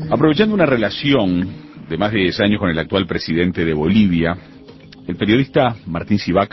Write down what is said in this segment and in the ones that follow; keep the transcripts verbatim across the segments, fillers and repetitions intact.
Aprovechando una relación de más de diez años con el actual presidente de Bolivia, el periodista Martín Sivak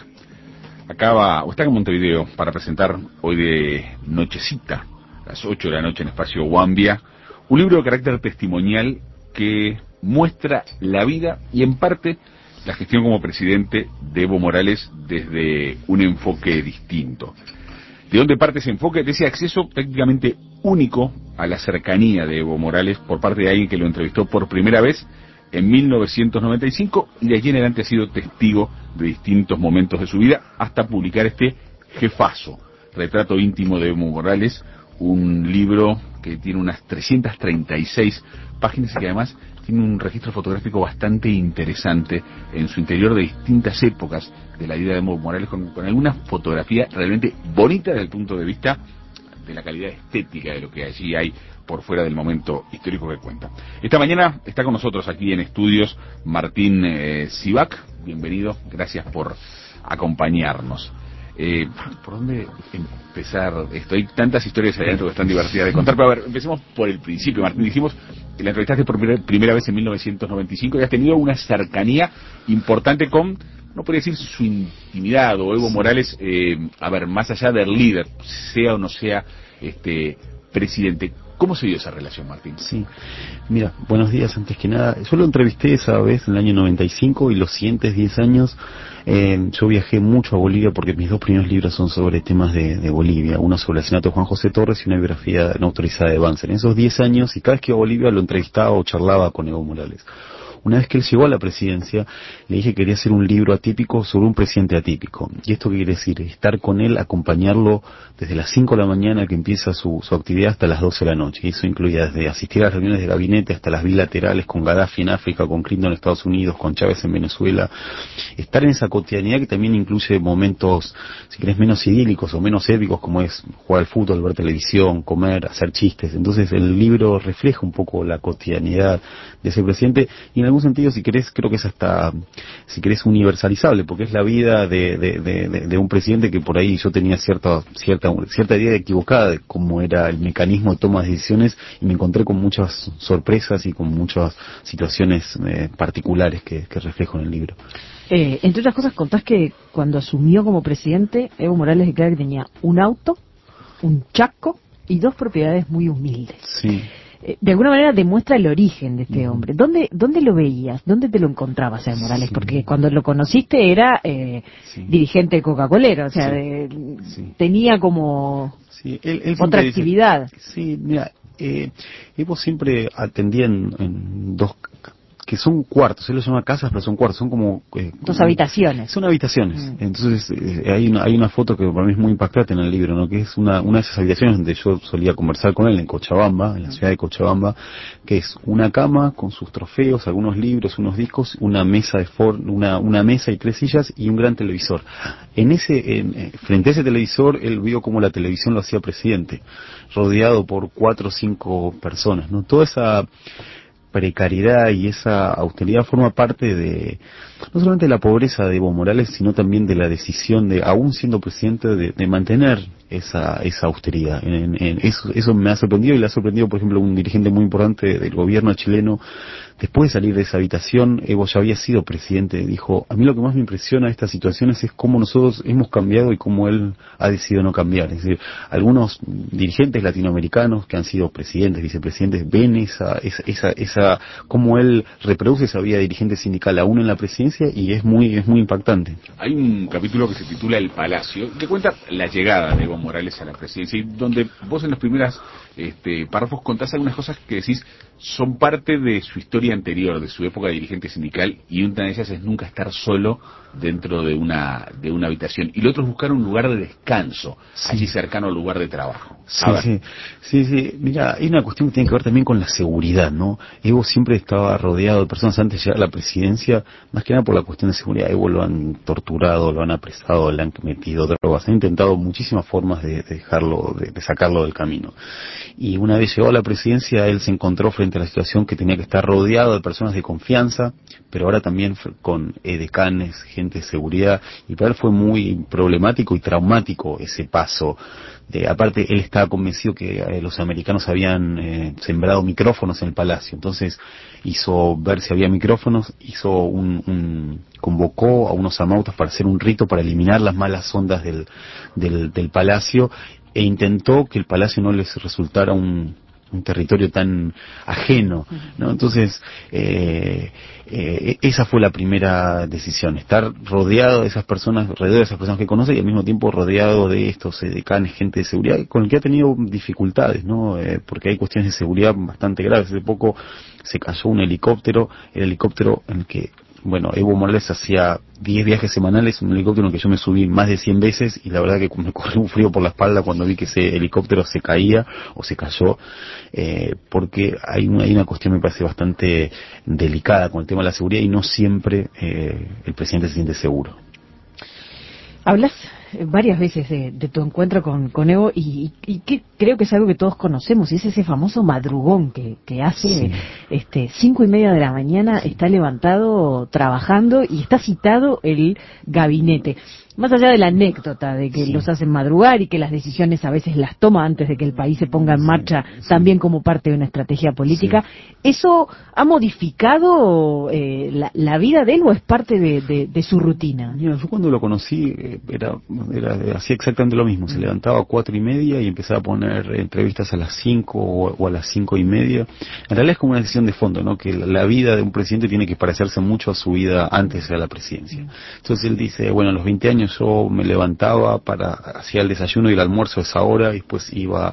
acaba, o está en Montevideo, para presentar hoy de nochecita, a las ocho de la noche en Espacio Guambia, un libro de carácter testimonial que muestra la vida y en parte la gestión como presidente de Evo Morales desde un enfoque distinto. ¿De dónde parte ese enfoque? De ese acceso prácticamente único a la cercanía de Evo Morales por parte de alguien que lo entrevistó por primera vez en mil novecientos noventa y cinco y de allí en adelante ha sido testigo de distintos momentos de su vida hasta publicar este Jefazo, retrato íntimo de Evo Morales, un libro que tiene unas trescientas treinta y seis páginas y que además tiene un registro fotográfico bastante interesante en su interior de distintas épocas de la vida de Evo Morales, con, con alguna fotografía realmente bonita desde el punto de vista de la calidad estética de lo que allí hay por fuera del momento histórico que cuenta. Esta mañana está con nosotros aquí en estudios Martín eh, Sivak. Bienvenido, gracias por acompañarnos. Eh, ¿Por dónde empezar esto? Hay tantas historias ahí adentro que están divertidas de contar, pero a ver, empecemos por el principio. Martín, dijimos que la entrevistaste por primera, primera vez en mil novecientos noventa y cinco y has tenido una cercanía importante con, no podría decir su intimidad o Evo Morales, eh, a ver, más allá del líder, sea o no sea este presidente. ¿Cómo se dio esa relación, Martín? Sí, mira, buenos días antes que nada. Yo lo entrevisté esa vez en el año noventa y cinco y los siguientes diez años eh, yo viajé mucho a Bolivia porque mis dos primeros libros son sobre temas de, de Bolivia. Uno sobre el asesinato de Juan José Torres y una biografía no autorizada de Banzer. En esos diez años, y cada vez que iba a Bolivia lo entrevistaba o charlaba con Evo Morales. Una vez que él llegó a la presidencia, le dije que quería hacer un libro atípico sobre un presidente atípico. ¿Y esto qué quiere decir? Estar con él, acompañarlo desde las cinco de la mañana que empieza su, su actividad hasta las doce de la noche. Y eso incluía desde asistir a las reuniones de gabinete hasta las bilaterales con Gaddafi en África, con Clinton en Estados Unidos, con Chávez en Venezuela. Estar en esa cotidianidad que también incluye momentos, si querés, menos idílicos o menos épicos, como es jugar al fútbol, ver televisión, comer, hacer chistes. Entonces el libro refleja un poco la cotidianidad de ese presidente y en algún sentido, si querés, creo que es hasta, si querés, universalizable, porque es la vida de, de, de, de un presidente que por ahí yo tenía cierta, cierta, cierta idea equivocada de cómo era el mecanismo de toma de decisiones y me encontré con muchas sorpresas y con muchas situaciones eh, particulares que, que reflejo en el libro. Eh, entre otras cosas, contás que cuando asumió como presidente, Evo Morales declara que tenía un auto, un chaco y dos propiedades muy humildes. Sí. De alguna manera demuestra el origen de este hombre. ¿Dónde dónde lo veías? ¿Dónde te lo encontrabas, Evo Morales? Sí. Porque cuando lo conociste era eh, sí. dirigente Coca-Colero, o sea, sí. de, Sí. tenía como sí. Él, él otra actividad. Dice, sí, mira, eh, Evo siempre atendía en, en dos, que son cuartos, él los llama casas, pero son cuartos, son como... Eh, Dos habitaciones. Son habitaciones. Mm. Entonces, eh, hay una hay una foto que para mí es muy impactante en el libro, ¿no? Que es una una de esas habitaciones donde yo solía conversar con él en Cochabamba, en la ciudad de Cochabamba, que es una cama con sus trofeos, algunos libros, unos discos, una mesa de for una una mesa y tres sillas y un gran televisor. En ese en, frente a ese televisor, él vio cómo la televisión lo hacía presidente, rodeado por cuatro o cinco personas, ¿no? Toda esa precariedad y esa austeridad forma parte de no solamente de la pobreza de Evo Morales, sino también de la decisión de, aún siendo presidente, de, de mantener esa esa austeridad. En, en eso, eso me ha sorprendido y le ha sorprendido, por ejemplo, un dirigente muy importante del gobierno chileno. Después de salir de esa habitación, Evo ya había sido presidente, dijo, a mí lo que más me impresiona de estas situaciones es cómo nosotros hemos cambiado y cómo él ha decidido no cambiar. Es decir, algunos dirigentes latinoamericanos que han sido presidentes, vicepresidentes, ven esa, esa, esa, esa cómo él reproduce esa vida de dirigente sindical aún en la presidencia y es muy, es muy impactante. Hay un capítulo que se titula El Palacio, que cuenta la llegada de Evo Morales a la presidencia y donde vos en los primeros este, párrafos contás algunas cosas que decís son parte de su historia anterior, de su época de dirigente sindical, y una de ellas es nunca estar solo dentro de una de una habitación, y lo otro es buscar un lugar de descanso, sí. allí cercano al lugar de trabajo. Sí, sí, sí, sí, mira, hay una cuestión que tiene que ver también con la seguridad, ¿no? Evo siempre estaba rodeado de personas antes de llegar a la presidencia, más que nada por la cuestión de seguridad. Evo lo han torturado, lo han apresado, le han metido drogas, han intentado muchísimas formas de dejarlo, de, de sacarlo del camino. Y una vez llegó a la presidencia, él se encontró frente frente a la situación que tenía que estar rodeado de personas de confianza, pero ahora también con edecanes, gente de seguridad, y para él fue muy problemático y traumático ese paso. De, aparte, él estaba convencido que eh, los americanos habían eh, sembrado micrófonos en el palacio, entonces hizo ver si había micrófonos, hizo un, un convocó a unos amautas para hacer un rito para eliminar las malas ondas del, del, del palacio, e intentó que el palacio no les resultara un, un territorio tan ajeno, ¿no? Entonces, eh, eh, esa fue la primera decisión, estar rodeado de esas personas, rodeado de esas personas que conoce, y al mismo tiempo rodeado de estos decanes, gente de seguridad, con el que ha tenido dificultades, ¿no? Eh, porque hay cuestiones de seguridad bastante graves. Hace poco se cayó un helicóptero, el helicóptero en el que, bueno, Evo Morales hacía diez viajes semanales, un helicóptero en el que yo me subí más de cien veces, y la verdad que me corrió un frío por la espalda cuando vi que ese helicóptero se caía o se cayó, eh, porque hay una, hay una cuestión, me parece, bastante delicada con el tema de la seguridad, y no siempre eh, el presidente se siente seguro. Hablas varias veces de, de tu encuentro con, con Evo, y, y que creo que es algo que todos conocemos, y es ese famoso madrugón que, que hace, sí. este cinco y media de la mañana, sí. Está levantado trabajando y está citado el gabinete. Más allá de la anécdota de que sí. los hacen madrugar y que las decisiones a veces las toma antes de que el país se ponga en marcha, sí, sí. también como parte de una estrategia política, sí. ¿eso ha modificado eh, la, la vida de él o es parte de, de, de su rutina? Mira, yo cuando lo conocí era, era hacía exactamente lo mismo, se levantaba a cuatro y media y empezaba a poner entrevistas a las cinco o, o a las cinco y media. En realidad es como una decisión de fondo, ¿no? Que la, la vida de un presidente tiene que parecerse mucho a su vida antes de la presidencia. Entonces él dice, bueno, a los veinte años yo me levantaba para hacía el desayuno y el almuerzo a esa hora, y después iba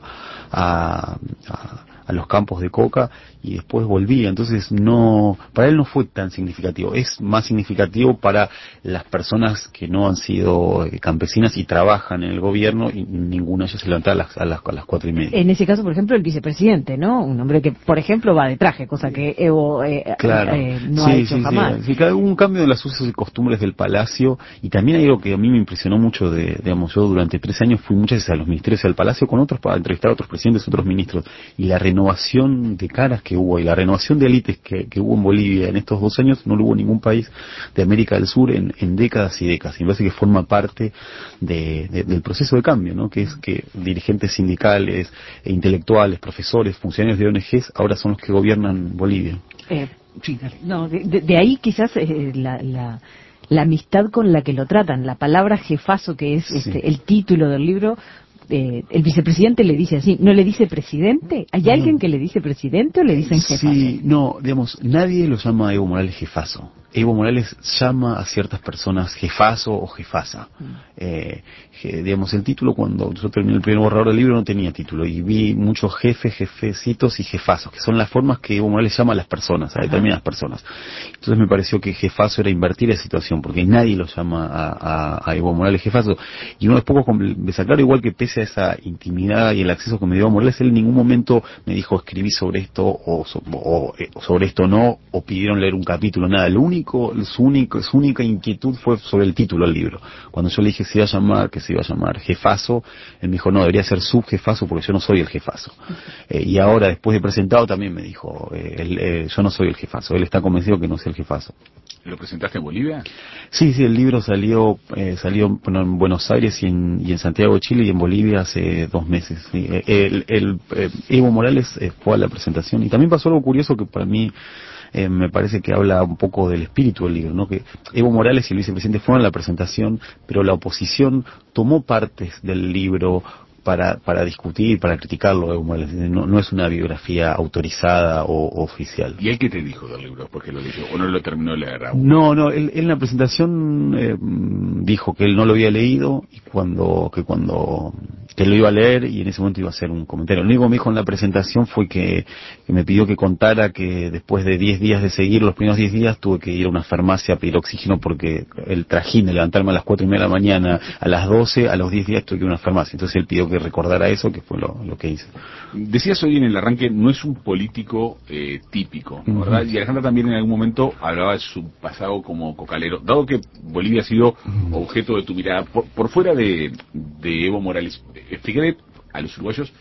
a, a, a los campos de coca y después volvía. Entonces no, para él no fue tan significativo. Es más significativo para las personas que no han sido campesinas y trabajan en el gobierno, y ninguna de ellas se levanta a las, a las, a las cuatro y media. En ese caso, por ejemplo, el vicepresidente, ¿no? Un hombre que, por ejemplo, va de traje, cosa que Evo eh, claro. eh, no sí, ha hecho sí, jamás. Sí, sí, hubo un cambio en las usos y costumbres del palacio, y también hay algo que a mí me impresionó mucho, de, digamos, yo durante tres años fui muchas veces a los ministerios y al palacio con otros para entrevistar a otros presidentes, otros ministros, y la renovación de caras que hubo y la renovación de élites que, que hubo en Bolivia en estos dos años no lo hubo en ningún país de América del Sur en, en décadas y décadas, y me parece que forma parte de, de, del proceso de cambio, ¿no? Que es que dirigentes sindicales, e intelectuales, profesores, funcionarios de O N Ges ahora son los que gobiernan Bolivia. Eh, sí, no, de, de, de ahí quizás eh, la, la, la amistad con la que lo tratan, la palabra jefazo, que es sí. este, el título del libro. Eh, el vicepresidente le dice así, ¿no le dice presidente? ¿Hay no. alguien que le dice presidente o le dicen jefazo? Sí, no, digamos, nadie lo llama a Evo Morales jefazo. Evo Morales llama a ciertas personas jefazo o jefasa. Mm. Eh, je, digamos, el título, cuando yo terminé el primer borrador del libro, no tenía título, y vi muchos jefes, jefecitos y jefazos, que son las formas que Evo Morales llama a las personas, a determinadas personas. Entonces me pareció que jefazo era invertir la situación, porque nadie lo llama a, a, a Evo Morales jefazo. Y uno después me sacaron, igual que pese a esa intimidad y el acceso que me dio Evo Morales, él en ningún momento me dijo escribí sobre esto o, so, o, o sobre esto no, o pidieron leer un capítulo, nada. Lo único Su, único, su única inquietud fue sobre el título del libro. Cuando yo le dije que se iba a llamar, que se iba a llamar jefazo, él me dijo, no, debería ser subjefazo porque yo no soy el jefazo. Eh, y ahora, después de presentado, también me dijo, eh, él, eh, yo no soy el jefazo. Él está convencido que no soy el jefazo. ¿Lo presentaste en Bolivia? Sí, sí, el libro salió eh, salió bueno, en Buenos Aires y en, y en Santiago de Chile y en Bolivia hace dos meses. Sí. El, el, el, eh, Evo Morales eh, fue a la presentación, y también pasó algo curioso que para mí Eh, me parece que habla un poco del espíritu del libro, ¿no? Que Evo Morales y el vicepresidente fueron a la presentación, pero la oposición tomó partes del libro para para discutir, para criticarlo. Evo Morales no, no es una biografía autorizada o, o oficial. ¿Y él qué te dijo del libro? Porque lo leyó, o no lo terminó de leer aún. No, no, él, él en la presentación eh, dijo que él no lo había leído, y cuando que cuando que lo iba a leer, y en ese momento iba a hacer un comentario. Lo único que me dijo en la presentación fue que, que me pidió que contara que después de diez días de seguir, los primeros diez días, tuve que ir a una farmacia a pedir oxígeno porque el trajín de levantarme a las cuatro y media de la mañana, a las doce, a los diez días tuve que ir a una farmacia. Entonces él pidió que recordara eso, que fue lo, lo que hice. Decías hoy en el arranque, no es un político eh, típico, ¿verdad? Uh-huh. Y Alejandra también en algún momento hablaba de su pasado como cocalero. Dado que Bolivia ha sido uh-huh. objeto de tu mirada, por, por fuera de, de Evo Morales, explícale a los uruguayos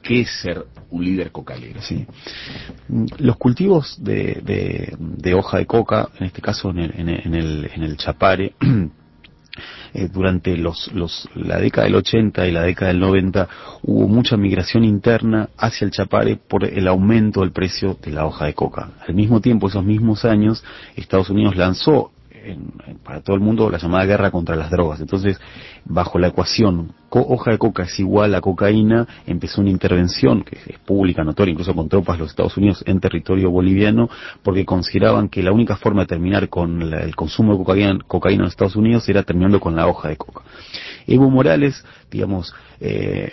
qué es ser un líder cocalero. Sí. Los cultivos de, de, de hoja de coca, en este caso en el, en el, en el, en el Chapare, Eh, durante los, los, la década del ochenta y la década del noventa hubo mucha migración interna hacia el Chapare por el aumento del precio de la hoja de coca. Al mismo tiempo, esos mismos años, Estados Unidos lanzó en, en, para todo el mundo la llamada guerra contra las drogas. Entonces, bajo la ecuación co- hoja de coca es igual a cocaína, empezó una intervención que es pública, notoria, incluso con tropas de los Estados Unidos en territorio boliviano, porque consideraban que la única forma de terminar con la, el consumo de cocaína, cocaína en los Estados Unidos era terminando con la hoja de coca. Evo Morales, digamos, eh,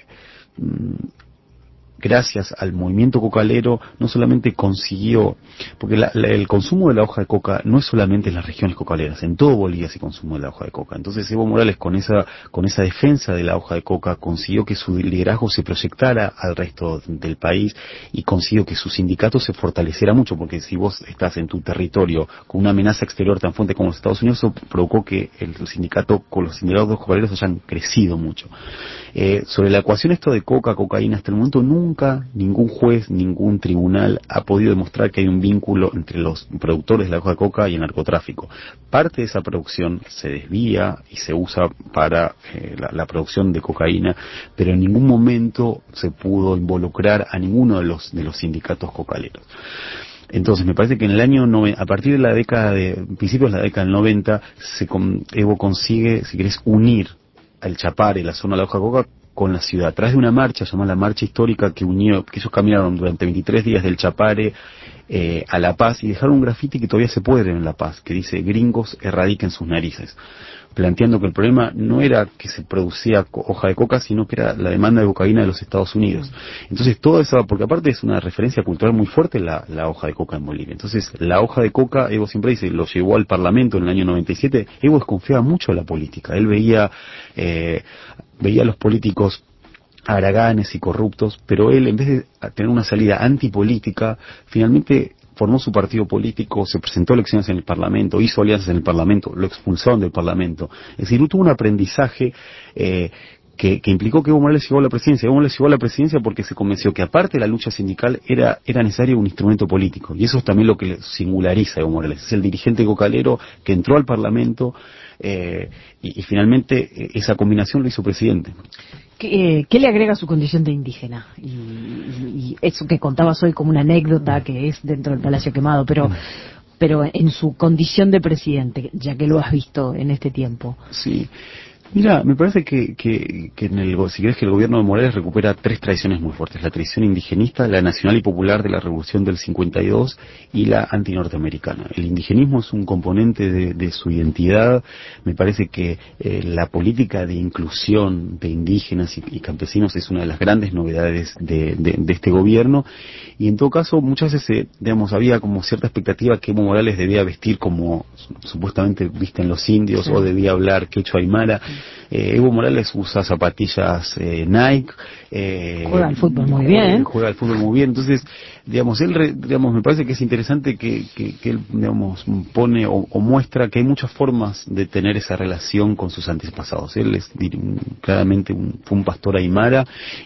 gracias al movimiento cocalero, no solamente consiguió, porque la, la, el consumo de la hoja de coca no es solamente en las regiones cocaleras, en todo Bolivia se consume la hoja de coca. Entonces Evo Morales, con esa con esa defensa de la hoja de coca, consiguió que su liderazgo se proyectara al resto del país y consiguió que su sindicato se fortaleciera mucho, porque si vos estás en tu territorio con una amenaza exterior tan fuerte como los Estados Unidos, eso provocó que el sindicato, con los sindicatos cocaleros hayan crecido mucho. Eh, sobre la ecuación esto de coca, cocaína, hasta el momento nunca Nunca ningún juez, ningún tribunal ha podido demostrar que hay un vínculo entre los productores de la hoja de coca y el narcotráfico. Parte de esa producción se desvía y se usa para eh, la, la producción de cocaína, pero en ningún momento se pudo involucrar a ninguno de los de los sindicatos cocaleros. Entonces me parece que en el año a partir de la década de principios de la década del noventa, se con, Evo consigue, si querés, unir al Chapare, la zona de la hoja de coca, con la ciudad, a través de una marcha llamada la Marcha Histórica, que unió, que ellos caminaron durante veintitrés días del Chapare eh, a La Paz y dejaron un grafiti que todavía se puede ver en La Paz, que dice: gringos erradiquen sus narices, planteando que el problema no era que se producía hoja de coca, sino que era la demanda de cocaína de los Estados Unidos. Entonces todo eso, porque aparte es una referencia cultural muy fuerte la, la hoja de coca en Bolivia. Entonces la hoja de coca, Evo siempre dice, lo llevó al Parlamento en el año noventa y siete. Evo desconfiaba mucho de la política. Él veía eh, veía a los políticos haraganes y corruptos, pero él, en vez de tener una salida antipolítica, finalmente formó su partido político, se presentó a elecciones en el Parlamento, hizo alianzas en el Parlamento, lo expulsaron del Parlamento. Es decir, tuvo un aprendizaje eh, que, que implicó que Evo Morales llegó a la presidencia. Evo Morales llegó a la presidencia porque se convenció que aparte de la lucha sindical era, era necesario un instrumento político. Y eso es también lo que le singulariza a Evo Morales. Es el dirigente cocalero que entró al Parlamento eh, y, y finalmente eh, esa combinación lo hizo presidente. ¿Qué, eh, ¿Qué le agrega su condición de indígena? Y, y, y eso que contabas hoy como una anécdota que es dentro del Palacio Quemado, pero pero en su condición de presidente, ya que lo has visto en este tiempo. Sí. Mira, me parece que, que, que en el, si querés, que el gobierno de Morales recupera tres tradiciones muy fuertes: la tradición indigenista, la nacional y popular de la revolución del cincuenta y dos y la antinorteamericana. El indigenismo es un componente de, de su identidad. Me parece que eh, la política de inclusión de indígenas y, y campesinos es una de las grandes novedades de, de, de este gobierno. Y en todo caso, muchas veces, eh, digamos, había como cierta expectativa que Evo Morales debía vestir como supuestamente visten los indios, sí, o debía hablar quechua aymara. Eh, Evo Morales usa zapatillas eh, Nike, eh, juega al fútbol muy bien, juega al fútbol muy bien. Entonces, digamos, él, digamos, me parece que es interesante que, que, que él, digamos, pone o, o muestra que hay muchas formas de tener esa relación con sus antepasados. Él es claramente un, fue un pastor aymara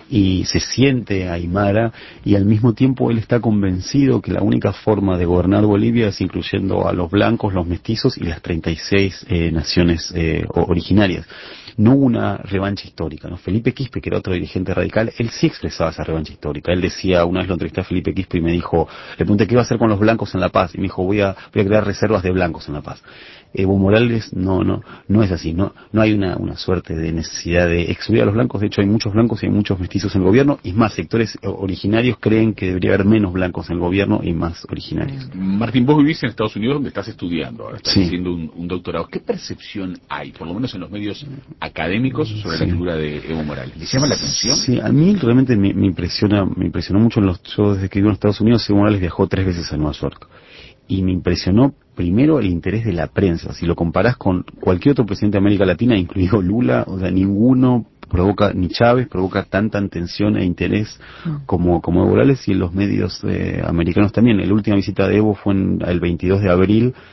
y se siente aymara, y al mismo tiempo él está convencido que la única forma de gobernar Bolivia es incluyendo a los blancos, los mestizos y las treinta y seis eh, naciones eh, originarias. No hubo una revancha histórica, ¿no? Felipe Quispe, que era otro dirigente radical, él sí expresaba esa revancha histórica. Él decía, una vez lo entrevisté a Felipe Quispe y me dijo, le pregunté qué iba a hacer con los blancos en La Paz, y me dijo, voy a, voy a crear reservas de blancos en La Paz. Evo Morales no no no es así, no no hay una una suerte de necesidad de excluir a los blancos. De hecho, hay muchos blancos y hay muchos mestizos en el gobierno, y más sectores originarios creen que debería haber menos blancos en el gobierno y más originarios. Martín, vos vivís en Estados Unidos, donde estás estudiando, ahora estás sí. haciendo un, un doctorado. ¿Qué percepción hay, por lo menos en los medios académicos, sobre sí. la figura de Evo Morales? ¿Les llama la atención? Sí, a mí realmente me, me impresiona, me impresionó mucho en los, yo desde que vivo en Estados Unidos. Evo Morales viajó tres veces a Nueva York. Y me impresionó primero el interés de la prensa. Si lo comparás con cualquier otro presidente de América Latina, incluido Lula, o sea, ninguno provoca, ni Chávez provoca tanta atención e interés como, como Evo Morales, y en los medios eh, americanos también. La última visita de Evo fue en, el veintidós de abril,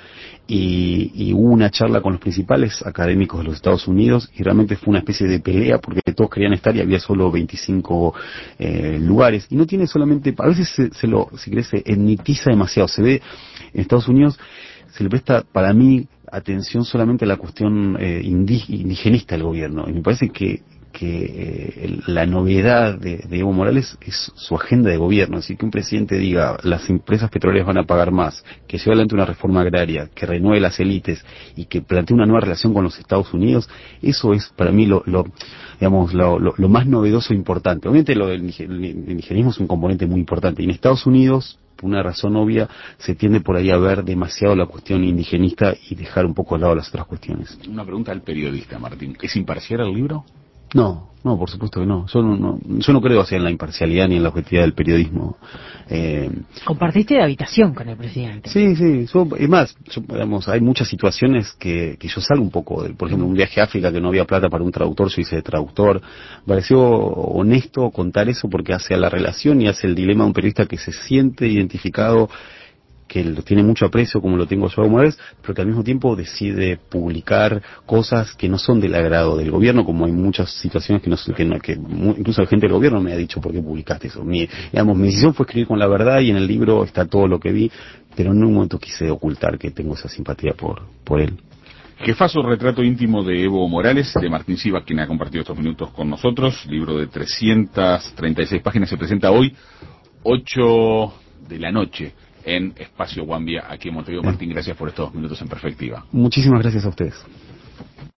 y, y hubo una charla con los principales académicos de los Estados Unidos y realmente fue una especie de pelea porque todos querían estar y había solo veinticinco eh, lugares. Y no tiene solamente, a veces se, se lo, si querés, se etnitiza demasiado. Se ve en Estados Unidos, se le presta, para mí, atención solamente a la cuestión eh, indí, indigenista del gobierno. Y me parece que que eh, la novedad de, de Evo Morales es su agenda de gobierno, así que un presidente diga las empresas petroleras van a pagar más, que lleve adelante una reforma agraria, que renueve las élites y que plantee una nueva relación con los Estados Unidos, eso es para mí lo, lo digamos lo, lo, lo más novedoso e importante. Obviamente lo del indigenismo es un componente muy importante y en Estados Unidos, por una razón obvia, se tiende por ahí a ver demasiado la cuestión indigenista y dejar un poco de lado las otras cuestiones. Una pregunta al periodista, Martín, ¿es imparcial el libro? No, no, por supuesto que no. Yo no, no, yo no creo así en la imparcialidad ni en la objetividad del periodismo. Eh, Compartiste de habitación con el presidente. Sí, sí. Yo, es más, yo, digamos, hay muchas situaciones que, que yo salgo un poco de, por ejemplo, un viaje a África que no había plata para un traductor, yo hice de traductor. Me pareció honesto contar eso porque hace a la relación y hace el dilema de un periodista que se siente identificado, que lo tiene mucho aprecio como lo tengo yo como es, pero que al mismo tiempo decide publicar cosas que no son del agrado del gobierno, como hay muchas situaciones que no, que, no, que incluso la gente del gobierno me ha dicho por qué publicaste eso. Mi, digamos, mi decisión fue escribir con la verdad y en el libro está todo lo que vi, pero en un momento quise ocultar que tengo esa simpatía por, por él. Jefazo, retrato íntimo de Evo Morales, de Martín Sivak, quien ha compartido estos minutos con nosotros. Libro de trescientas treinta y seis páginas, se presenta hoy, ocho de la noche, en Espacio Guambia, aquí en Montevideo. Martín, gracias por estos minutos en perspectiva. Muchísimas gracias a ustedes.